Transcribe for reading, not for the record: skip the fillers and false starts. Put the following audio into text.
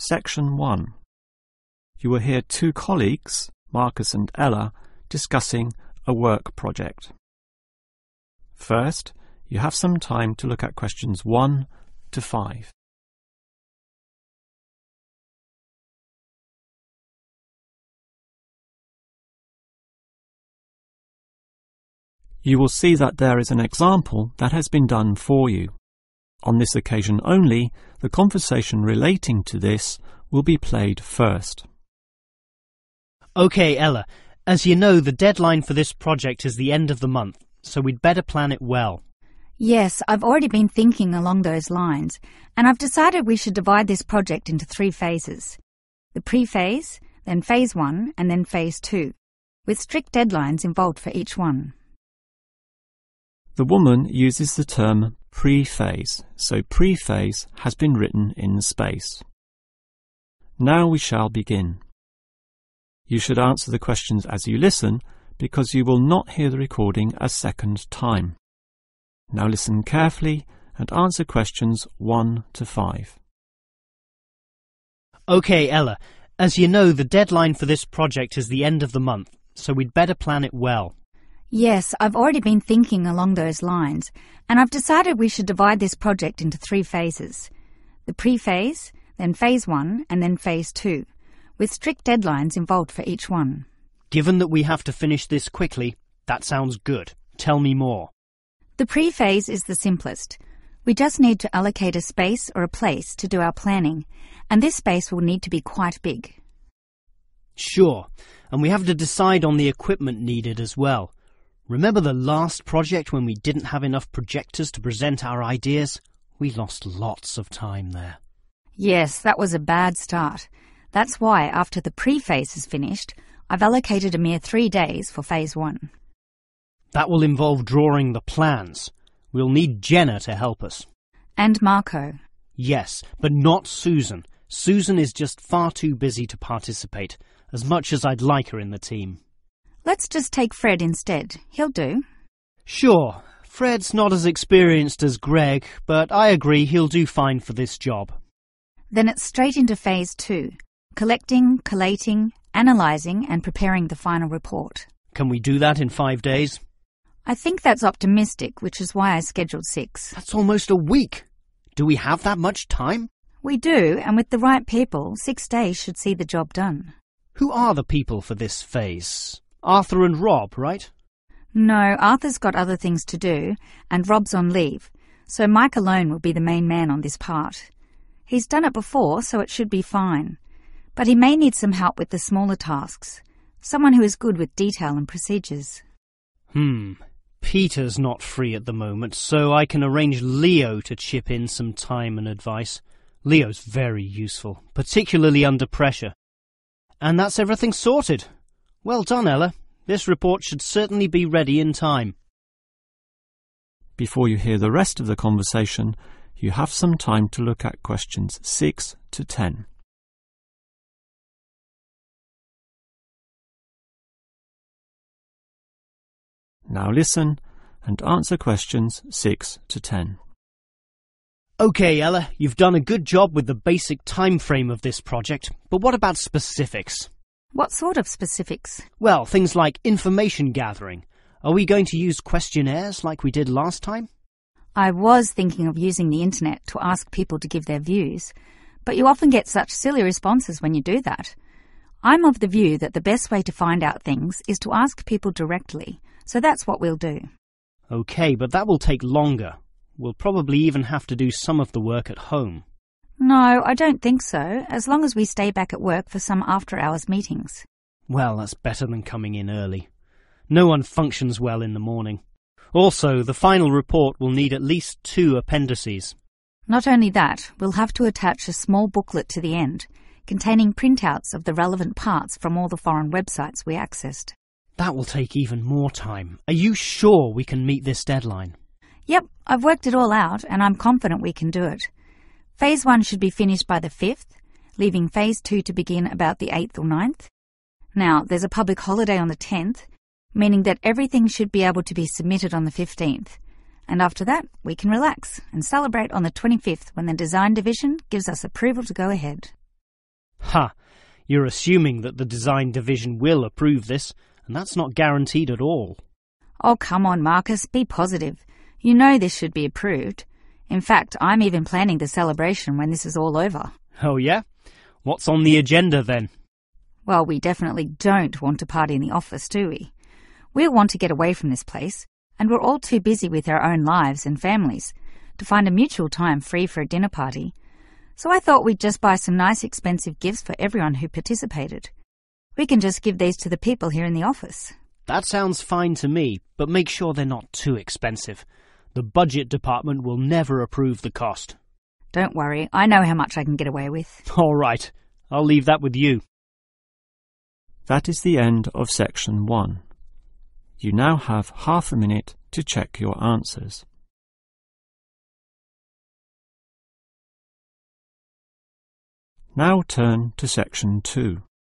Section 1. You will hear two colleagues, Marcus and Ella, discussing a work project. First, you have some time to look at questions 1 to 5. You will see that there is an example that has been done for you. On this occasion only, the conversation relating to this will be played first. Okay, Ella, as you know, the deadline for this project is the end of the month, so we'd better plan it well. Yes, I've already been thinking along those lines, and I've decided we should divide this project into 3 phases. The pre-phase, then phase 1, and then phase 2, with strict deadlines involved for each one. The woman uses the term pre-phase, so pre-phase has been written in space. Now we shall begin. You should answer the questions as you listen, because you will not hear the recording a second time. Now listen carefully and answer questions 1 to 5. Okay, Ella, as you know, the deadline for this project is the end of the month, so we'd better plan it well. Yes, I've already been thinking along those lines, and I've decided we should divide this project into 3 phases. The pre-phase, then phase 1, and then phase 2, with strict deadlines involved for each one. Given that we have to finish this quickly, that sounds good. Tell me more. The pre-phase is the simplest. We just need to allocate a space or a place to do our planning, and this space will need to be quite big. Sure, and we have to decide on the equipment needed as well. Remember the last project when we didn't have enough projectors to present our ideas? We lost lots of time there. Yes, that was a bad start. That's why, after the pre-phase is finished, I've allocated a mere 3 days for phase 1. That will involve drawing the plans. We'll need Jenna to help us. And Marco. Yes, but not Susan. Susan is just far too busy to participate, as much as I'd like her in the team. Let's just take Fred instead. He'll do. Sure, Fred's not as experienced as Greg, but I agree he'll do fine for this job. Then it's straight into phase 2. Collecting, collating, analysing and preparing the final report. Can we do that in 5 days? I think that's optimistic, which is why I scheduled 6. That's almost a week. Do we have that much time? We do, and with the right people, 6 days should see the job done. Who are the people for this phase? Arthur and Rob, right? No, Arthur's got other things to do, and Rob's on leave, so Mike alone will be the main man on this part. He's done it before, so it should be fine. But he may need some help with the smaller tasks. Someone who is good with detail and procedures. Peter's not free at the moment, so I can arrange Leo to chip in some time and advice. Leo's very useful, particularly under pressure. And that's everything sorted. Well done, Ella. This report should certainly be ready in time. Before you hear the rest of the conversation, you have some time to look at questions 6 to 10. Now listen and answer questions 6 to 10. Okay, Ella, you've done a good job with the basic time frame of this project, but what about specifics? What sort of specifics? Well, things like information gathering. Are we going to use questionnaires like we did last time? I was thinking of using the internet to ask people to give their views, but you often get such silly responses when you do that. I'm of the view that the best way to find out things is to ask people directly, so that's what we'll do. Okay, but that will take longer. We'll probably even have to do some of the work at home. No, I don't think so, as long as we stay back at work for some after-hours meetings. Well, that's better than coming in early. No one functions well in the morning. Also, the final report will need at least 2 appendices. Not only that, we'll have to attach a small booklet to the end, containing printouts of the relevant parts from all the foreign websites we accessed. That will take even more time. Are you sure we can meet this deadline? Yep, I've worked it all out, and I'm confident we can do it. Phase 1 should be finished by the 5th, leaving Phase 2 to begin about the 8th or 9th. Now, there's a public holiday on the 10th, meaning that everything should be able to be submitted on the 15th. And after that, we can relax and celebrate on the 25th when the design division gives us approval to go ahead. Ha! You're assuming that the design division will approve this, and that's not guaranteed at all. Oh, come on, Marcus, be positive. You know this should be approved. In fact, I'm even planning the celebration when this is all over. Oh yeah? What's on the agenda then? Well, we definitely don't want to party in the office, do we? We'll want to get away from this place, and we're all too busy with our own lives and families to find a mutual time free for a dinner party. So I thought we'd just buy some nice expensive gifts for everyone who participated. We can just give these to the people here in the office. That sounds fine to me, but make sure they're not too expensive. The budget department will never approve the cost. Don't worry, I know how much I can get away with. All right, I'll leave that with you. That is the end of section 1. You now have half a minute to check your answers. Now turn to section 2.